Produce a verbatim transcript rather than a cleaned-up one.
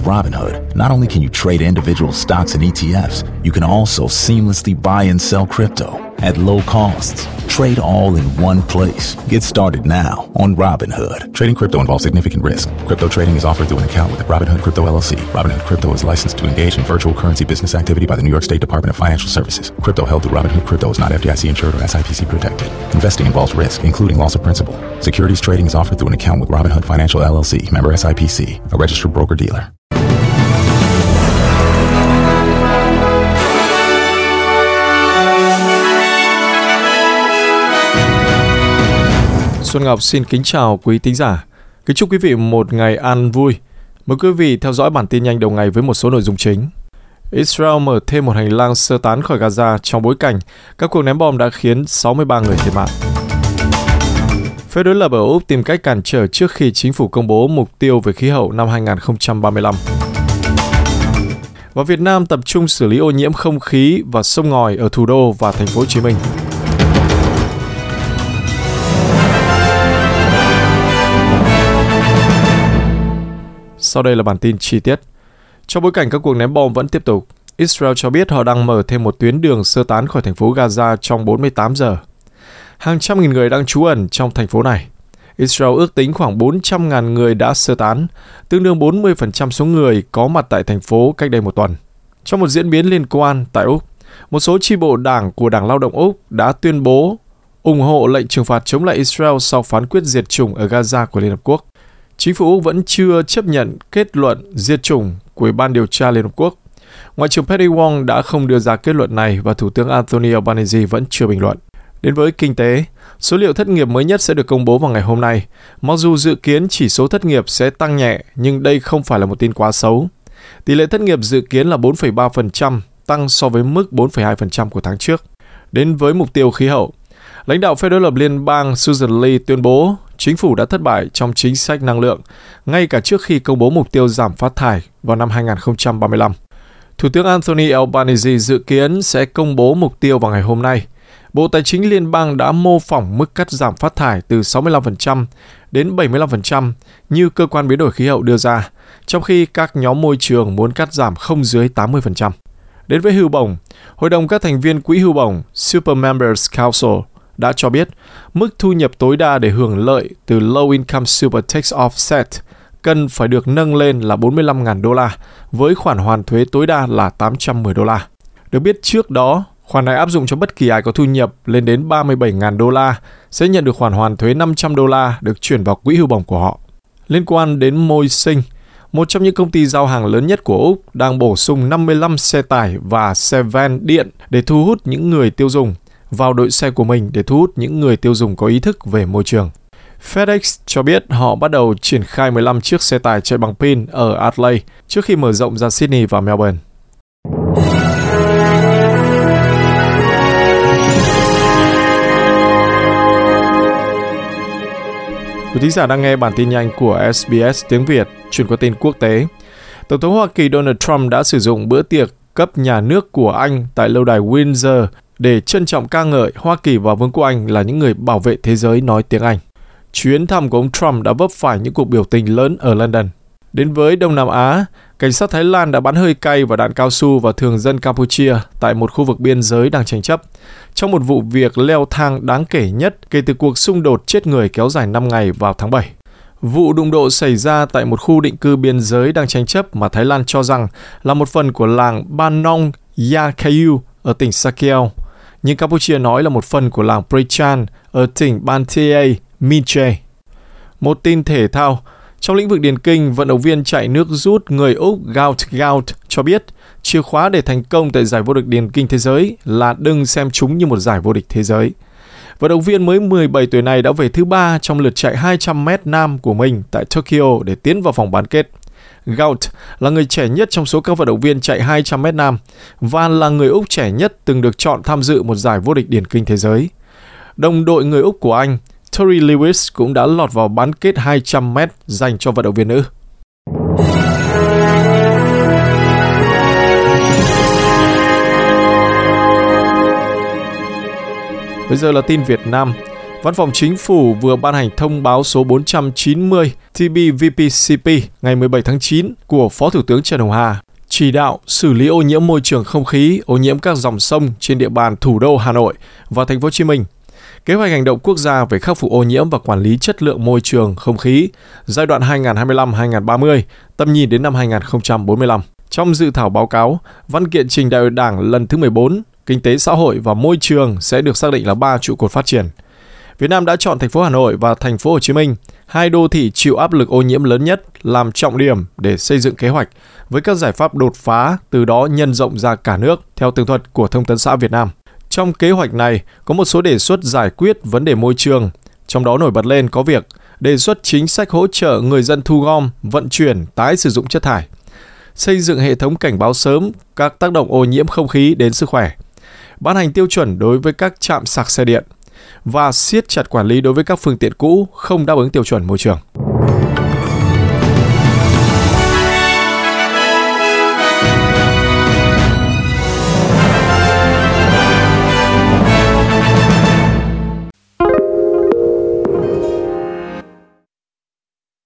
With Robinhood, not only can you trade individual stocks and E T Fs, you can also seamlessly buy and sell crypto at low costs. Trade all in one place. Get started now on Robinhood. Trading crypto involves significant risk. Crypto trading is offered through an account with Robinhood Crypto L L C. Robinhood Crypto is licensed to engage in virtual currency business activity by the New York State Department of Financial Services. Crypto held through Robinhood Crypto is not F D I C insured or S I P C protected. Investing involves risk, including loss of principal. Securities trading is offered through an account with Robinhood Financial L L C, member S I P C, a registered broker-dealer. Xuân Ngọc xin kính chào quý thính giả. Kính chúc quý vị một ngày an vui. Mời quý vị theo dõi bản tin nhanh đầu ngày với một số nội dung chính. Israel mở thêm một hành lang sơ tán khỏi Gaza trong bối cảnh các cuộc ném bom đã khiến sáu mươi ba người thiệt mạng. Phe đối lập ở Úc tìm cách cản trở trước khi chính phủ công bố mục tiêu về khí hậu năm hai không ba lăm. Và Việt Nam tập trung xử lý ô nhiễm không khí và sông ngòi ở thủ đô và thành phố Hồ Chí Minh. Sau đây là bản tin chi tiết. Trong bối cảnh các cuộc ném bom vẫn tiếp tục, Israel cho biết họ đang mở thêm một tuyến đường sơ tán khỏi thành phố Gaza trong bốn mươi tám giờ. Hàng trăm nghìn người đang trú ẩn trong thành phố này. Israel ước tính khoảng bốn trăm nghìn người đã sơ tán, tương đương bốn mươi phần trăm số người có mặt tại thành phố cách đây một tuần. Trong một diễn biến liên quan tại Úc, một số chi bộ đảng của Đảng Lao động Úc đã tuyên bố ủng hộ lệnh trừng phạt chống lại Israel sau phán quyết diệt chủng ở Gaza của Liên Hợp Quốc. Chính phủ Úc vẫn chưa chấp nhận kết luận diệt chủng của Ủy ban điều tra Liên Hợp Quốc. Ngoại trưởng Penny Wong đã không đưa ra kết luận này và Thủ tướng Anthony Albanese vẫn chưa bình luận. Đến với kinh tế, số liệu thất nghiệp mới nhất sẽ được công bố vào ngày hôm nay. Mặc dù dự kiến chỉ số thất nghiệp sẽ tăng nhẹ, nhưng đây không phải là một tin quá xấu. Tỷ lệ thất nghiệp dự kiến là bốn phẩy ba phần trăm, tăng so với mức bốn phẩy hai phần trăm của tháng trước. Đến với mục tiêu khí hậu, lãnh đạo phe đối lập liên bang Susan Lee tuyên bố chính phủ đã thất bại trong chính sách năng lượng, ngay cả trước khi công bố mục tiêu giảm phát thải vào năm hai không ba lăm. Thủ tướng Anthony Albanese dự kiến sẽ công bố mục tiêu vào ngày hôm nay. Bộ Tài chính liên bang đã mô phỏng mức cắt giảm phát thải từ sáu mươi lăm phần trăm đến bảy mươi lăm phần trăm như cơ quan biến đổi khí hậu đưa ra, trong khi các nhóm môi trường muốn cắt giảm không dưới tám mươi phần trăm. Đến với hưu bổng, Hội đồng các thành viên quỹ hưu bổng Super Members Council đã cho biết mức thu nhập tối đa để hưởng lợi từ Low Income Super Tax Offset cần phải được nâng lên là bốn mươi lăm nghìn đô la, với khoản hoàn thuế tối đa là tám trăm mười đô la. Được biết trước đó, khoản này áp dụng cho bất kỳ ai có thu nhập lên đến ba mươi bảy nghìn đô la sẽ nhận được khoản hoàn thuế năm trăm đô la được chuyển vào quỹ hưu bổng của họ. Liên quan đến môi sinh, một trong những công ty giao hàng lớn nhất của Úc đang bổ sung năm mươi lăm xe tải và xe van điện để thu hút những người tiêu dùng vào đội xe của mình để thu hút những người tiêu dùng có ý thức về môi trường. FedEx cho biết họ bắt đầu triển khai mười lăm chiếc xe tải chạy bằng pin ở Adelaide trước khi mở rộng ra Sydney và Melbourne. Quý thính giả đang nghe bản tin nhanh của ét bê ét tiếng Việt, chuyển qua tin quốc tế. Tổng thống Hoa Kỳ Donald Trump đã sử dụng bữa tiệc cấp nhà nước của Anh tại lâu đài Windsor để trân trọng ca ngợi Hoa Kỳ và Vương quốc Anh là những người bảo vệ thế giới nói tiếng Anh. Chuyến thăm của ông Trump đã vấp phải những cuộc biểu tình lớn ở London. Đến với Đông Nam Á, cảnh sát Thái Lan đã bắn hơi cay và đạn cao su vào thường dân Campuchia tại một khu vực biên giới đang tranh chấp, trong một vụ việc leo thang đáng kể nhất kể từ cuộc xung đột chết người kéo dài năm ngày vào tháng bảy. Vụ đụng độ xảy ra tại một khu định cư biên giới đang tranh chấp mà Thái Lan cho rằng là một phần của làng Banong Yakayu ở tỉnh Sakeo, nhưng Campuchia nói là một phần của làng Prechan ở tỉnh Banteay Miche. Một tin thể thao, trong lĩnh vực điền kinh, vận động viên chạy nước rút người Úc Gout Gout cho biết chìa khóa để thành công tại giải vô địch điền kinh thế giới là đừng xem chúng như một giải vô địch thế giới. Vận động viên mới mười bảy tuổi này đã về thứ ba trong lượt chạy hai trăm mét nam của mình tại Tokyo để tiến vào vòng bán kết. Gout là người trẻ nhất trong số các vận động viên chạy hai trăm mét nam và là người Úc trẻ nhất từng được chọn tham dự một giải vô địch điền kinh thế giới. Đồng đội người Úc của anh, Tori Lewis cũng đã lọt vào bán kết hai trăm mét dành cho vận động viên nữ. Bây giờ là tin Việt Nam. Văn phòng Chính phủ vừa ban hành thông báo số bốn trăm chín mươi T B V P C P ngày mười bảy tháng chín của Phó Thủ tướng Trần Hồng Hà, chỉ đạo xử lý ô nhiễm môi trường không khí, ô nhiễm các dòng sông trên địa bàn thủ đô Hà Nội và Thành phố Hồ Chí Minh. Kế hoạch hành động quốc gia về khắc phục ô nhiễm và quản lý chất lượng môi trường không khí giai đoạn hai nghìn không trăm hai mươi lăm đến hai nghìn không trăm ba mươi, tầm nhìn đến năm hai nghìn không trăm bốn mươi lăm. Trong dự thảo báo cáo, văn kiện trình Đại hội Đảng lần thứ mười bốn, kinh tế xã hội và môi trường sẽ được xác định là ba trụ cột phát triển. Việt Nam đã chọn thành phố Hà Nội và Thành phố Hồ Chí Minh, hai đô thị chịu áp lực ô nhiễm lớn nhất, làm trọng điểm để xây dựng kế hoạch với các giải pháp đột phá, từ đó nhân rộng ra cả nước theo tường thuật của Thông tấn xã Việt Nam. Trong kế hoạch này có một số đề xuất giải quyết vấn đề môi trường, trong đó nổi bật lên có việc đề xuất chính sách hỗ trợ người dân thu gom, vận chuyển, tái sử dụng chất thải, xây dựng hệ thống cảnh báo sớm các tác động ô nhiễm không khí đến sức khỏe, ban hành tiêu chuẩn đối với các trạm sạc xe điện và siết chặt quản lý đối với các phương tiện cũ không đáp ứng tiêu chuẩn môi trường.